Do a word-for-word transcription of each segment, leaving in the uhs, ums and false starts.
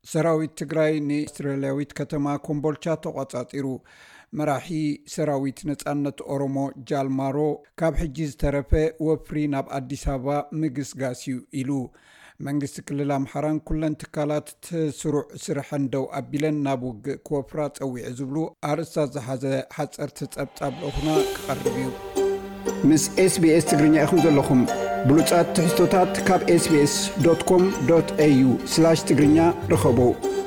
ሰራዊት ትግራይ ንእስራኤላዊት ከተማ ኮምቦልቻ ተቆጻጺሩ መራሒ ሰራዊት ነጻነት ኦሮሞ ጃልማሮ ካብ ሕጂ ዝተረፈ ወፍሪ ናብ አዲስ አበባ ምግስጋስዩ ኢሉ መንግስቲ ክልል አምሓራን ኩለን ትካላት ተስሩዕ ስርሐን ደው አቢለን ናብ ውግእ ክወፍራ ፀዊዕ ዝብሉ አርእስታት ዝሓዘ ሓፀርቲ ፀብጻብ ለኹና ክቐርብ እዩ ምስ ኤስቢኤስ ትግርኛ ኢኹም ዘለኹም ብሉጻት ትሕዝቶታት ካብ ኤስቢኤስ ዶት ኮም ዶት ኤዩ ስላሽ ትግርኛ ረኸቡ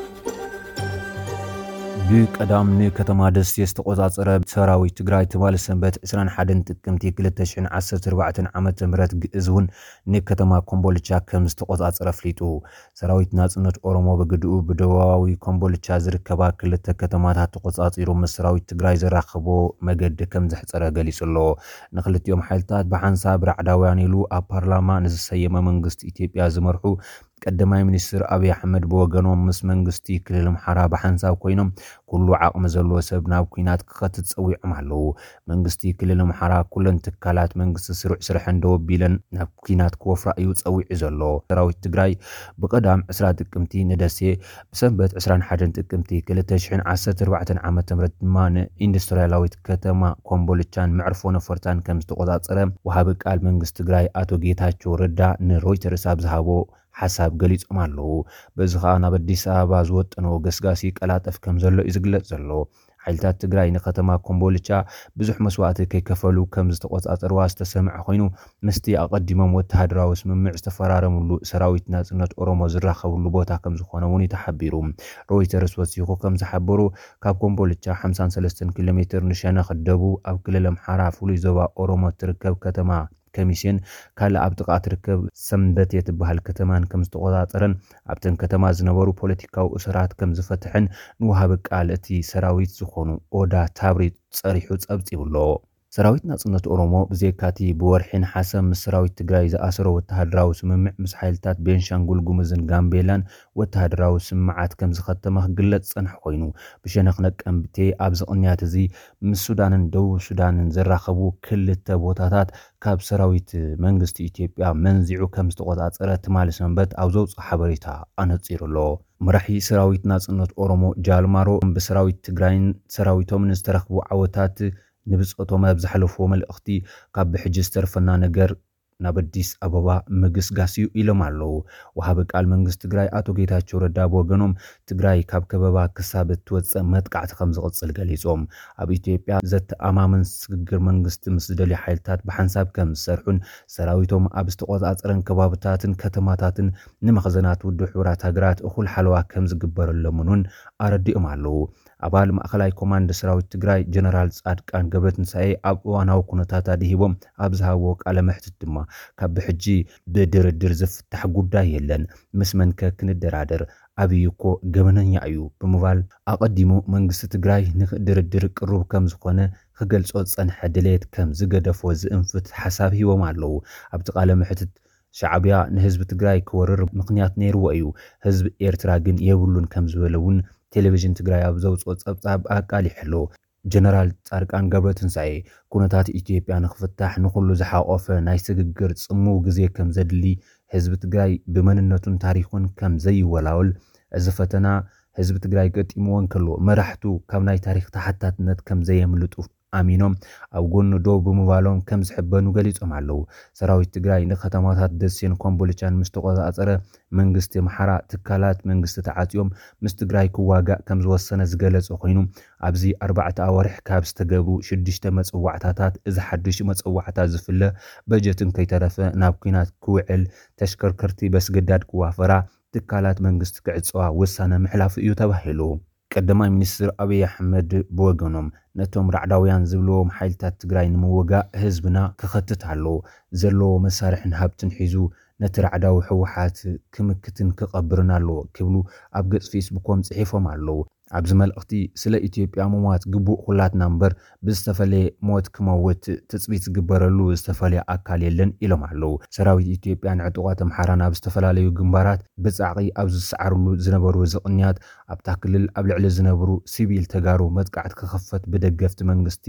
بقدام نكتما دست يستقوزاصر سراويت تግራይ تمال سنبت عشرين واحد ጥቅምቲ ሁለት ሺህ ዓሰርተ ኣርባዕተ ዓመተ ምህረት ግእዝውን ንከተማ ኮምቦልቻ ከም ዝተቆጻጸረ ፍሊጡ ሰራዊት ናጽነት ኦሮሞ በግድኡ በደቡባዊ ኮምቦልቻ ዝርከባ ክልተ ከተማታት ተቆጻጺሩ መስራዊት ትግራይ ዘራኽቦ መገድ ከም ዘሕጸረ ገሊጽሎ ንኽልቲኦም ሓይልታት በሓንሳብ ራዕዳውያን ኢሉ ኣብ ፓርላማ ንዝሰየመ መንግስቲ ኢትዮጵያ ዝመርሑ ቀዳማይ ሚኒስትር አብይ አሕመድ በወገኖም ምስ መንግስቲ ክልል አምሓራ በሓንሳብ ኮይኖም ኩሉ ዓቅሚ ዘለዎ ሰብ ናብ ኩናት ክኸትት ፀዊዖም ኣለው መንግስቲ ክልል አምሓራ ኩለን ትካላት መንግስቲ ስሩዕ ስርሐን ደው ቢለን ናብ ኩናት ክወፍራ እዩ ፀዊዑ ዘሎ ሰራዊት ትግራይ በቀዳም عشرين ጥቅምቲ ንደሴ በሰንበት عشرين واحد ጥቅምቲ ሁለት ሺህ ዓሰርተ ኣርባዕተ ዓመተ ምህረት ድማ ኢንዱስትሪያላዊት ከተማ ኮምቦልቻን መዕርፎ ነፈርታን ከም ዝተቆጻጸረ ወሃቢ ቃል መንግስቲ ትግራይ አቶ ጌታቸው ረዳ ንሮይተርስ ኣብዝሃቦ حساب ገሊጾም ኣለው በዚ ኸኣ ናብ አዲስ አበባ ዝወጥነው ገስጋሲ ቀላጠፍ ከም ዘሎ ይዝግለጽ ዘሎ ሓይልታት ትግራይ ንከተማ ኮምቦልቻ ብዙሕ መስዋዕቲ ከይከፈሉ ከም ዝተቆጻጸሩ ዝተሰምዐ ኮይኑ ምስቲ ኣቀዲሞም ወተሃደራዊ ስምምዕ ዝተፈራረሙሉ ሰራዊት ናጽነት ኦሮሞ ዝራኸብሉ ቦታ ከም ዝኾነ እውን ተሓቢሩ ሮይተርስ ወሲኹ ከም ዝሓበሩ ካብ ኮምቦልቻ خمسة وثلاثين ኪሎ ሜትር ንሸነኽ ደቡብ ኣብ ክልል አምሓራ ፍሉይ ዞባ ኦሮሞ ትርከብ ከተማ كميسين كالا أبتقى تركب سمدت يتبهال كتمان كم استقوضاطرن أبتن كتما زنبارو بوليتيكاو أسرات كم زفتحن نوهابك آلتي سراويت زخونو أودا تابريد صريحوت أبتيب الله سراويت ناصنة أورومو بزيكاتي بورحين حسم سراويت تግራይ زأسرو وتهدراو سممع مسحيلتات بينشانغول قمزن غامبيلان وتهدراو سمعات كم زختمه قلت صنح خوينو بشنخنق أمبتي أبزقنيات زي من سودانن دو سودانن زراخبو كل التبوتاتات كاب سراويت منغست إثيوبيا منزعو كم استقوضاصر تمال سنبت أو زوج حبريتا أنتصير له مرحي سراويت ناصنة أورومو جالمارو بسراويت تግራይን سراويتهم نسترخبو عوتات نبصقتهم بزحلفو ملأختي كاب بحجستر فنا نجر نابديس أبابا مجس غاسيو إلهم علو وهاب قال منغس تግራይ آتو ጌታቸው ረዳ በወገኖም ትግራይ ካብ ከበባ ክሳበት ትወጽ መጥቃዕት ከም ዝቕጽል ገሊጾም ኣብ ኢትዮጵያ ዘት ኣማምን ስግግር መንግስት ምስደሊ ሓይልታት በሓንሳብ ከም ዝሰርሑን ሰራዊቶም ኣብ ዝተቆጻጸረን ከባብታትን ከተማታትን ንመኽዘናት ውድ ሕብራት ሃገራት እኹል ሓለዋ ከም ዝግበረሎምን ኣረዲኦም ኣለው አባል ማእከላይ ኮማንድ ሰራዊት ትግራይ ጀነራል ጻድቃን ገብረትንሳኤ ኣብ እዋናዊ ኩነታት አድሂቦም ኣብዝሃቦ ቃለ መሕትት ድማ ካብ ሕጂ በድርድር ዝፍታሕ ጉዳይ የለን ምስ መንከ ክንደራደር አብይኮ ገመነኛ እዩ ብምባል አቀዲሙ መንግስት ትግራይ ንድርድር ቅሩብ ከም ዝኾነ ክገልጾ ጸንሐ ድሌት ከም ዝገደፎ ዝእንፍት ሓሳብ ሂቦም ኣለው ኣብቲ ቃለ መሕትት ሻዕብያ ንህዝብ ትግራይ ክወርር ምኽንያት ነይርዎ እዩ ህዝብ ኤርትራ ግን የብሉን ከም ዝበለውን ቴሌቪዥን ትግራይ ኣብ ዘውጽኦ ጸብጻብ ኣቃል ይሕሎ ጀነራል ጻድቃን ገብረትንሳኤ ኩነታት ኢትዮጵያ ንኽፍታሕ ንኹሉ ዝሓቆፈ ናይ ስግግር ጽሙው ግዜ ከም ዘድሊ ህዝብ ትግራይ ብመንነቱን ታሪኹን ከም ዘይወላውል እዚ ፈተና ህዝብ ትግራይ ገጢምዎን ከሎ መራሕቱ ካብ ናይ ታሪኽ ተሓታትነት ከም ዘየምልጡ አሚኖም ኣብ ጎኑ ዶ ብምባሎም ከም ዝሕበኑ ገሊጾም ኣለው ሰራዊት ትግራይ ንከተማታት ደሴን ኮምቦልቻን ምስተቆጻጸረ መንግስቲ አምሓራ ትካላት መንግስቲ ተዓጽዮም ምስ ትግራይ ክዋጋእ ከም ዝወሰነ ዝገለጸ ኮይኑ ኣብዚ ኣርባዕተ ኣዋርሕ ካብ ዝተገብሩ ሽዱሽተ መጽዋዕታታት እዚ ሓድሽ መጽዋዕታት ዝፍለ በጀትን ከይተረፈ ናብ ኩናት ክውዕል ተሽከርከርቲ በስገዳድ ክዋፈራ ትካላት መንግስቲ ክዕጽዋ ወሳነ ምሕላፍ እዩ ተባሂሉ ቀዳማይ ሚኒስትር አብይ አሕመድ በወገኖም ነቶም ራዕዳውያን ዝብልዎም ሓይልታት ትግራይ ንምውጋእ ህዝብና ክኸትት ኣሎ ዘሎ መሳርሕን ሃብትን ሒዙ ነቲ ራዕዳዊ ሕወሓት ክምክትን ክቐብርን ኣሎ ክብሉ ኣብ ገጽ ፌስቡኮም ጽሒፎም ኣለው ኣብዚ መልእኽቲ ስለ ኢትዮጵያ ሞት ግቡእ ሁላትና እምበር ብዝተፈለየ ሞት ክመውት ትጽቢት ዝግበረሉ ዝተፈለየ ኣካል የለን ኢሎም ኣለው ሰራዊት ኢትዮጵያ ንዕጡቓት አምሓራ ናብ ዝተፈላለዩ ግንባራት ብጻዕቂ ኣብ ዝሰዓርሉ ዝነበሩ ዝቕንያት ኣብታ ክልል ኣብ ልዕሊ ዝነበሩ ሲቪል ተጋሩ መጥቃዕት ክኸፈት ብደገፍቲ መንግስቲ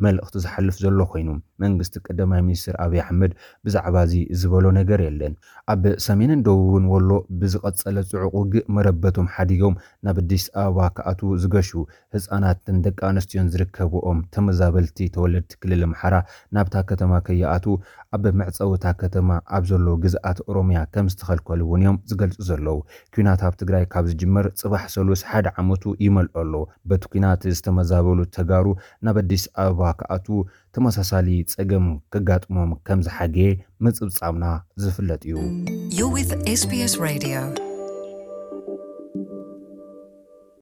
መልእኽቲ ዝሓልፍ ዘሎ ኮይኑ መንግስቲ ቀዳማይ ሚኒስትር አብይ አሕመድ ብዛዕባ እዚ ዝበሎ ነገር የለን ኣብ ሰሜንን ደቡብን ወሎ ብዝቐጸለ ጽዑቕ ውግእ መረበቶም ሓዲጎም ናብ አዲስ አበባ ከኣቱ ዝገሹ ህፃናትን ደቂ ኣንስትዮን ዝርከብኦም ተመዛበልቲ ተወለድቲ ክልል ኣምሓራ ናብታ ከተማ ከይኣቱ ኣብ መዕፀውታ ከተማ ኣብ ዘሎ ግዝኣት ኦሮሚያ ከም ዝተኸልከሉ እውን እዮም ዝገልጹ ዘለዉ ኩናት ኣብ ትግራይ ካብ ዝጅመር ጽባሕ ሰሉስ ሓደ ዓመቱ ይመልኦ ኣሎ በቲ ኩናት ዝተመዛበሉ ተጋሩ ናብ አዲስ አበባ ከኣቱ ተመሳሳሊ ጸገም ከጋጥሞም ከም ዝሓገየ ምጽብጻብና ዝፍለጥ እዩ You're with S B S Radio